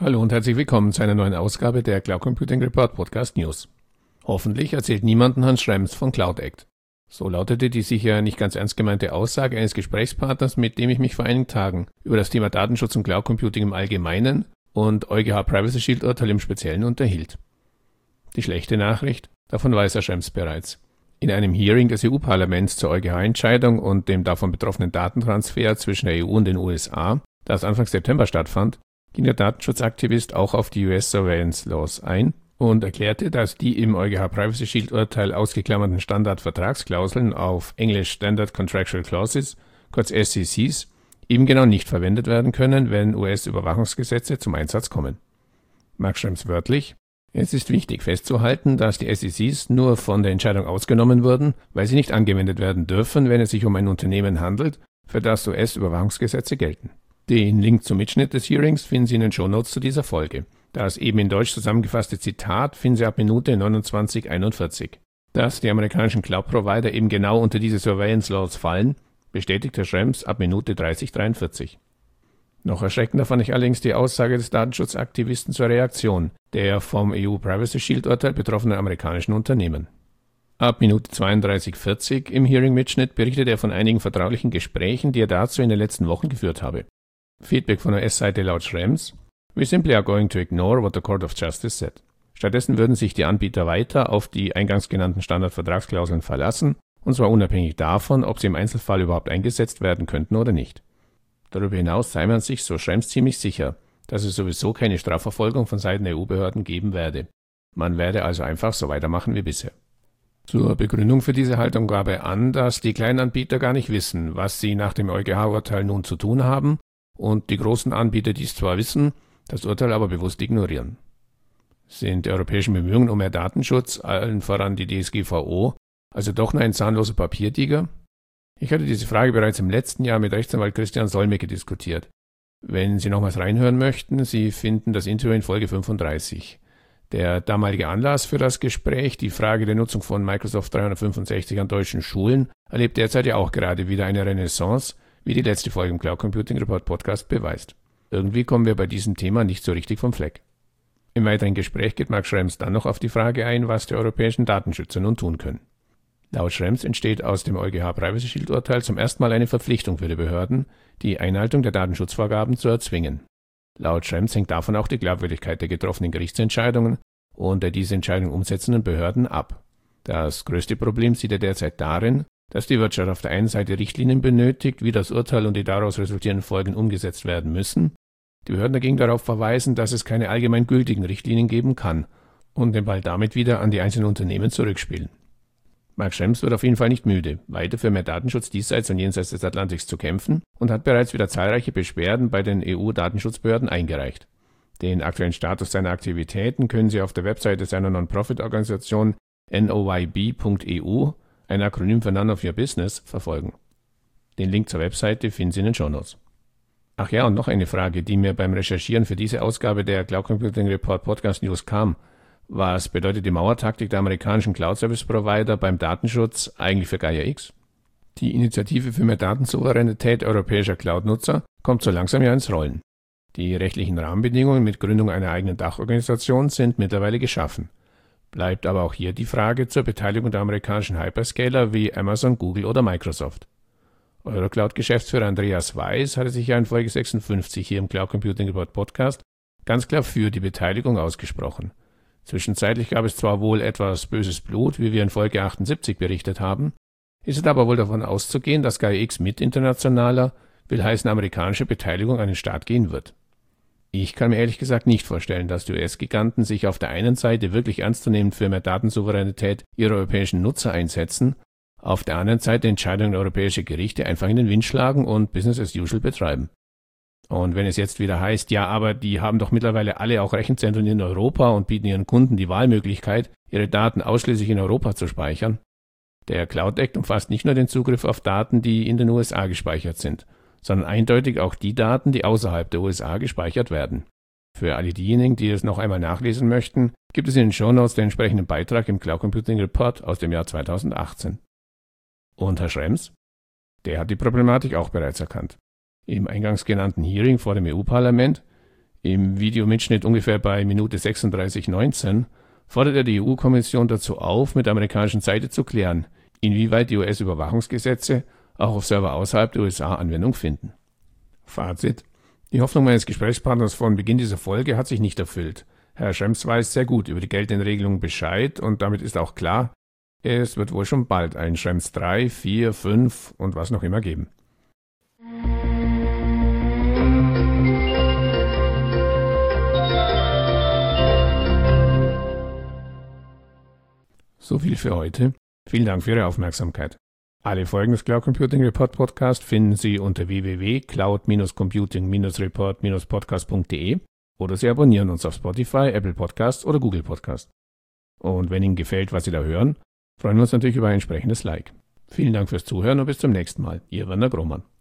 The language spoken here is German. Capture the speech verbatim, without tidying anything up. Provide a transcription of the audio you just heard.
Hallo und herzlich willkommen zu einer neuen Ausgabe der Cloud Computing Report Podcast News. Hoffentlich erzählt niemanden Hans Schrems von Cloud Act. So lautete die sicher nicht ganz ernst gemeinte Aussage eines Gesprächspartners, mit dem ich mich vor einigen Tagen über das Thema Datenschutz und Cloud Computing im Allgemeinen und EuGH Privacy Shield Urteil im Speziellen unterhielt. Die schlechte Nachricht, davon weiß Herr Schrems bereits. In einem Hearing des E U-Parlaments zur EuGH-Entscheidung und dem davon betroffenen Datentransfer zwischen der E U und den U S A, das Anfang September stattfand, ging der Datenschutzaktivist auch auf die U S Surveillance Laws ein und erklärte, dass die im EuGH Privacy Shield Urteil ausgeklammerten Standardvertragsklauseln, auf Englisch Standard Contractual Clauses, kurz S C Cs, eben genau nicht verwendet werden können, wenn U S-Überwachungsgesetze zum Einsatz kommen. Mark Schrems wörtlich: Es ist wichtig festzuhalten, dass die S C Cs nur von der Entscheidung ausgenommen wurden, weil sie nicht angewendet werden dürfen, wenn es sich um ein Unternehmen handelt, für das U S-Überwachungsgesetze gelten. Den Link zum Mitschnitt des Hearings finden Sie in den Shownotes zu dieser Folge. Das eben in Deutsch zusammengefasste Zitat finden Sie ab Minute neunundzwanzig einundvierzig. Dass die amerikanischen Cloud-Provider eben genau unter diese Surveillance Laws fallen, bestätigt Herr Schrems ab Minute dreißig dreiundvierzig. Noch erschreckender fand ich allerdings die Aussage des Datenschutzaktivisten zur Reaktion der vom E U Privacy Shield Urteil betroffenen amerikanischen Unternehmen. Ab Minute zweiunddreißig vierzig im Hearing-Mitschnitt berichtet er von einigen vertraulichen Gesprächen, die er dazu in den letzten Wochen geführt habe. Feedback von U S-Seite laut Schrems: We simply are going to ignore what the Court of Justice said. Stattdessen würden sich die Anbieter weiter auf die eingangs genannten Standardvertragsklauseln verlassen, und zwar unabhängig davon, ob sie im Einzelfall überhaupt eingesetzt werden könnten oder nicht. Darüber hinaus sei man sich, so Schrems, ziemlich sicher, dass es sowieso keine Strafverfolgung von Seiten der E U-Behörden geben werde. Man werde also einfach so weitermachen wie bisher. Zur Begründung für diese Haltung gab er an, dass die kleinen Anbieter gar nicht wissen, was sie nach dem EuGH-Urteil nun zu tun haben, und die großen Anbieter dies zwar wissen, das Urteil aber bewusst ignorieren. Sind die europäischen Bemühungen um mehr Datenschutz, allen voran die D S G V O, also doch nur ein zahnloser Papiertiger? Ich hatte diese Frage bereits im letzten Jahr mit Rechtsanwalt Christian Solmecke diskutiert. Wenn Sie nochmals reinhören möchten, Sie finden das Interview in Folge fünfunddreißig. Der damalige Anlass für das Gespräch, die Frage der Nutzung von Microsoft dreihundertfünfundsechzig an deutschen Schulen, erlebt derzeit ja auch gerade wieder eine Renaissance, wie die letzte Folge im Cloud Computing Report Podcast beweist. Irgendwie kommen wir bei diesem Thema nicht so richtig vom Fleck. Im weiteren Gespräch geht Mark Schrems dann noch auf die Frage ein, was die europäischen Datenschützer nun tun können. Laut Schrems entsteht aus dem EuGH Privacy Shield Urteil zum ersten Mal eine Verpflichtung für die Behörden, die Einhaltung der Datenschutzvorgaben zu erzwingen. Laut Schrems hängt davon auch die Glaubwürdigkeit der getroffenen Gerichtsentscheidungen und der diese Entscheidungen umsetzenden Behörden ab. Das größte Problem sieht er derzeit darin, dass die Wirtschaft auf der einen Seite Richtlinien benötigt, wie das Urteil und die daraus resultierenden Folgen umgesetzt werden müssen, die Behörden dagegen darauf verweisen, dass es keine allgemein gültigen Richtlinien geben kann und den Ball damit wieder an die einzelnen Unternehmen zurückspielen. Mark Schrems wird auf jeden Fall nicht müde, weiter für mehr Datenschutz diesseits und jenseits des Atlantiks zu kämpfen und hat bereits wieder zahlreiche Beschwerden bei den E U-Datenschutzbehörden eingereicht. Den aktuellen Status seiner Aktivitäten können Sie auf der Webseite seiner Non-Profit-Organisation N O Y B Punkt E U, ein Akronym für None of Your Business, verfolgen. Den Link zur Webseite finden Sie in den Shownotes. Ach ja, und noch eine Frage, die mir beim Recherchieren für diese Ausgabe der Cloud Computing Report Podcast News kam. Was bedeutet die Mauertaktik der amerikanischen Cloud-Service-Provider beim Datenschutz eigentlich für Gaia X? Die Initiative für mehr Datensouveränität europäischer Cloud-Nutzer kommt so langsam ja ins Rollen. Die rechtlichen Rahmenbedingungen mit Gründung einer eigenen Dachorganisation sind mittlerweile geschaffen. Bleibt aber auch hier die Frage zur Beteiligung der amerikanischen Hyperscaler wie Amazon, Google oder Microsoft. Eurocloud-Geschäftsführer Andreas Weiß hatte sich ja in Folge sechsundfünfzig hier im Cloud Computing Report Podcast ganz klar für die Beteiligung ausgesprochen. Zwischenzeitlich gab es zwar wohl etwas böses Blut, wie wir in Folge achtundsiebzig berichtet haben, ist es aber wohl davon auszugehen, dass Gaia X mit internationaler, will heißen amerikanischer Beteiligung an den Start gehen wird. Ich kann mir ehrlich gesagt nicht vorstellen, dass die U S-Giganten sich auf der einen Seite wirklich ernstzunehmend für mehr Datensouveränität ihrer europäischen Nutzer einsetzen, auf der anderen Seite Entscheidungen europäischer Gerichte einfach in den Wind schlagen und Business as usual betreiben. Und wenn es jetzt wieder heißt, ja, aber die haben doch mittlerweile alle auch Rechenzentren in Europa und bieten ihren Kunden die Wahlmöglichkeit, ihre Daten ausschließlich in Europa zu speichern. Der Cloud Act umfasst nicht nur den Zugriff auf Daten, die in den U S A gespeichert sind, sondern eindeutig auch die Daten, die außerhalb der U S A gespeichert werden. Für alle diejenigen, die es noch einmal nachlesen möchten, gibt es in den Shownotes den entsprechenden Beitrag im Cloud Computing Report aus dem Jahr zweitausendachtzehn. Und Herr Schrems? Der hat die Problematik auch bereits erkannt. Im eingangs genannten Hearing vor dem E U-Parlament Im Videomitschnitt ungefähr bei Minute sechsunddreißig neunzehn fordert er die E U-Kommission dazu auf, mit der amerikanischen Seite zu klären, inwieweit die U S-Überwachungsgesetze auch auf Server außerhalb der U S A Anwendung finden. Fazit: Die Hoffnung meines Gesprächspartners von Beginn dieser Folge hat sich nicht erfüllt. Herr Schrems weiß sehr gut über die geltenden Regelungen Bescheid und damit ist auch klar, es wird wohl schon bald ein Schrems drei, vier, fünf und was noch immer geben. So viel für heute. Vielen Dank für Ihre Aufmerksamkeit. Alle Folgen des Cloud Computing Report Podcast finden Sie unter w w w punkt cloud computing report podcast punkt d e oder Sie abonnieren uns auf Spotify, Apple Podcasts oder Google Podcasts. Und wenn Ihnen gefällt, was Sie da hören, freuen wir uns natürlich über ein entsprechendes Like. Vielen Dank fürs Zuhören und bis zum nächsten Mal. Ihr Werner Grohmann.